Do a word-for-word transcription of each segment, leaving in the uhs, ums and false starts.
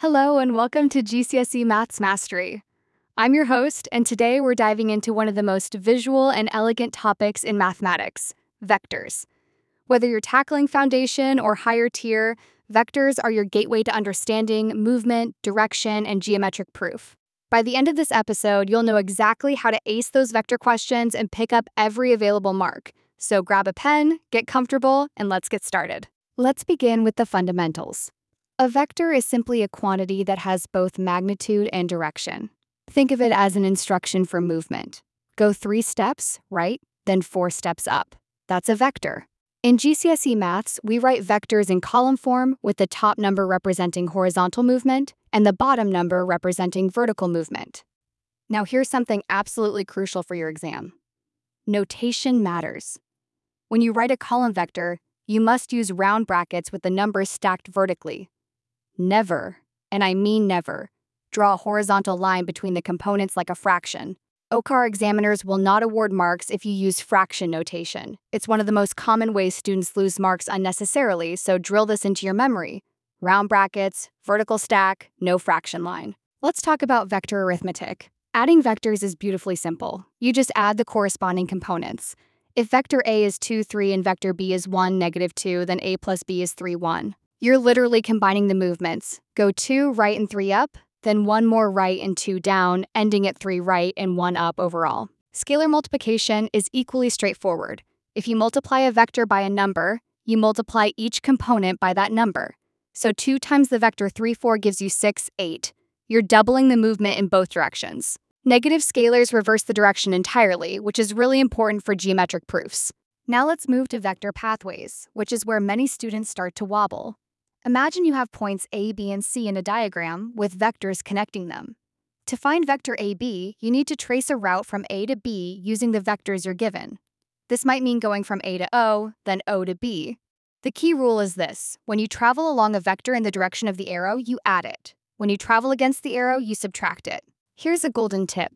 Hello and welcome to G C S E Maths Mastery. I'm your host, and today we're diving into one of the most visual and elegant topics in mathematics, vectors. Whether you're tackling foundation or higher tier, vectors are your gateway to understanding movement, direction, and geometric proof. By the end of this episode, you'll know exactly how to ace those vector questions and pick up every available mark. So grab a pen, get comfortable, and let's get started. Let's begin with the fundamentals. A vector is simply a quantity that has both magnitude and direction. Think of it as an instruction for movement. Go three steps right, then four steps up. That's a vector. In G C S E Maths, we write vectors in column form with the top number representing horizontal movement and the bottom number representing vertical movement. Now here's something absolutely crucial for your exam. Notation matters. When you write a column vector, you must use round brackets with the numbers stacked vertically. Never, and I mean never, draw a horizontal line between the components like a fraction. O C A R examiners will not award marks if you use fraction notation. It's one of the most common ways students lose marks unnecessarily, so drill this into your memory. Round brackets, vertical stack, no fraction line. Let's talk about vector arithmetic. Adding vectors is beautifully simple. You just add the corresponding components. If vector A is two, three, and vector B is one, negative two, then A plus B is three, one. You're literally combining the movements. Go two right and three up, then one more right and two down, ending at three right and one up overall. Scalar multiplication is equally straightforward. If you multiply a vector by a number, you multiply each component by that number. So two times the vector three, four gives you six, eight. You're doubling the movement in both directions. Negative scalars reverse the direction entirely, which is really important for geometric proofs. Now let's move to vector pathways, which is where many students start to wobble. Imagine you have points A, B, and C in a diagram with vectors connecting them. To find vector A B, you need to trace a route from A to B using the vectors you're given. This might mean going from A to O, then O to B. The key rule is this: when you travel along a vector in the direction of the arrow, you add it. When you travel against the arrow, you subtract it. Here's a golden tip.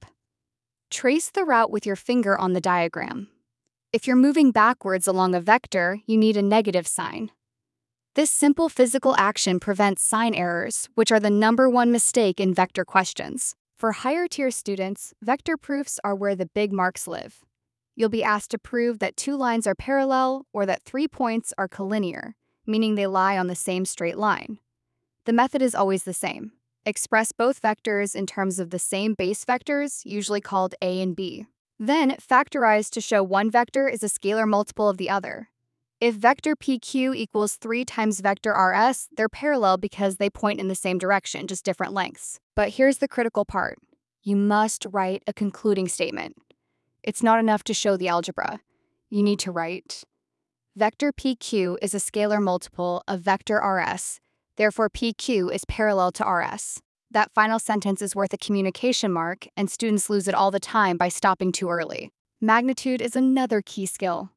Trace the route with your finger on the diagram. If you're moving backwards along a vector, you need a negative sign. This simple physical action prevents sign errors, which are the number one mistake in vector questions. For higher tier students, vector proofs are where the big marks live. You'll be asked to prove that two lines are parallel or that three points are collinear, meaning they lie on the same straight line. The method is always the same. Express both vectors in terms of the same base vectors, usually called A and B. Then factorize to show one vector is a scalar multiple of the other. If vector P Q equals three times vector R S, they're parallel because they point in the same direction, just different lengths. But here's the critical part. You must write a concluding statement. It's not enough to show the algebra. You need to write, vector P Q is a scalar multiple of vector R S, therefore P Q is parallel to R S. That final sentence is worth a communication mark, and students lose it all the time by stopping too early. Magnitude is another key skill.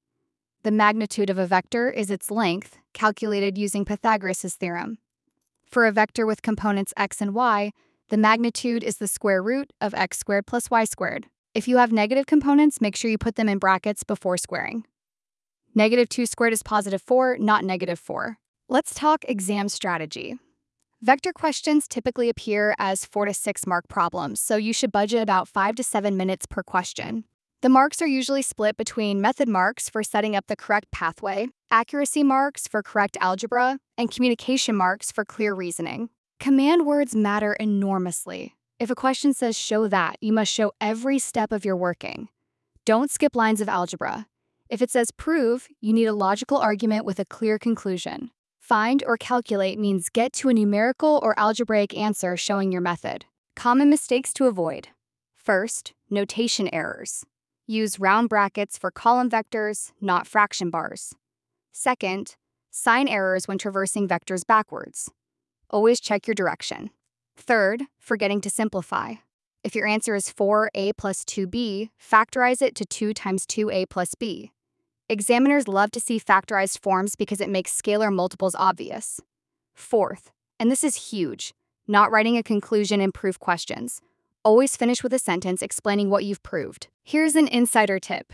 The magnitude of a vector is its length, calculated using Pythagoras' theorem. For a vector with components x and y, the magnitude is the square root of x squared plus y squared. If you have negative components, make sure you put them in brackets before squaring. Negative two squared is positive four, not negative four. Let's talk exam strategy. Vector questions typically appear as four to six mark problems, so you should budget about five to seven minutes per question. The marks are usually split between method marks for setting up the correct pathway, accuracy marks for correct algebra, and communication marks for clear reasoning. Command words matter enormously. If a question says show that, you must show every step of your working. Don't skip lines of algebra. If it says prove, you need a logical argument with a clear conclusion. Find or calculate means get to a numerical or algebraic answer showing your method. Common mistakes to avoid. First, notation errors. Use round brackets for column vectors, not fraction bars. Second, sign errors when traversing vectors backwards. Always check your direction. Third, forgetting to simplify. If your answer is four a plus two b, factorize it to two times two a plus b. Examiners love to see factorized forms because it makes scalar multiples obvious. Fourth, and this is huge, not writing a conclusion in proof questions. Always finish with a sentence explaining what you've proved. Here's an insider tip.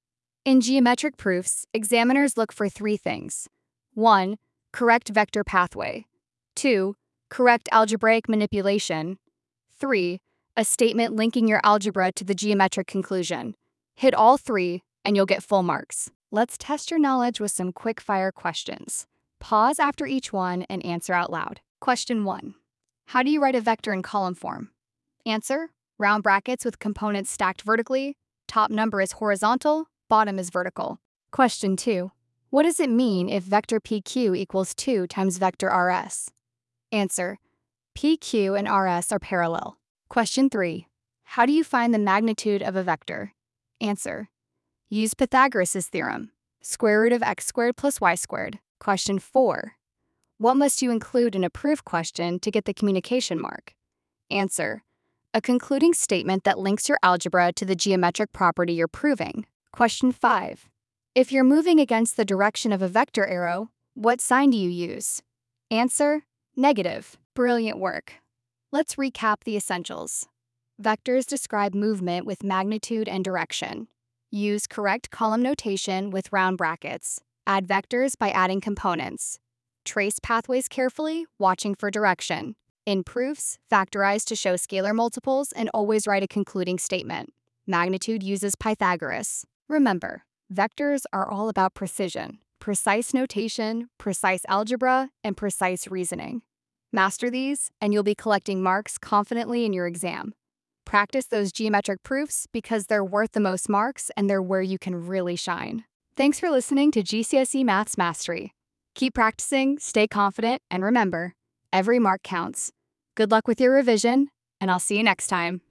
In geometric proofs, examiners look for three things. one. Correct vector pathway. two. correct algebraic manipulation. three. A statement linking your algebra to the geometric conclusion. Hit all three, and you'll get full marks. Let's test your knowledge with some quick-fire questions. Pause after each one and answer out loud. Question one. How do you write a vector in column form? Answer: round brackets with components stacked vertically. Top number is horizontal, bottom is vertical. Question two. What does it mean if vector P Q equals two times vector R S? Answer: P Q and R S are parallel. Question three. How do you find the magnitude of a vector? Answer: use Pythagoras' theorem. Square root of x squared plus y squared. Question four. What must you include in a proof question to get the communication mark? Answer: a concluding statement that links your algebra to the geometric property you're proving. Question five. If you're moving against the direction of a vector arrow, what sign do you use? Answer: negative. Brilliant work. Let's recap the essentials. Vectors describe movement with magnitude and direction. Use correct column notation with round brackets. Add vectors by adding components. Trace pathways carefully, watching for direction. In proofs, factorize to show scalar multiples and always write a concluding statement. Magnitude uses Pythagoras. Remember, vectors are all about precision, precise notation, precise algebra, and precise reasoning. Master these, and you'll be collecting marks confidently in your exam. Practice those geometric proofs because they're worth the most marks and they're where you can really shine. Thanks for listening to G C S E Maths Mastery. Keep practicing, stay confident, and remember, every mark counts. Good luck with your revision, and I'll see you next time.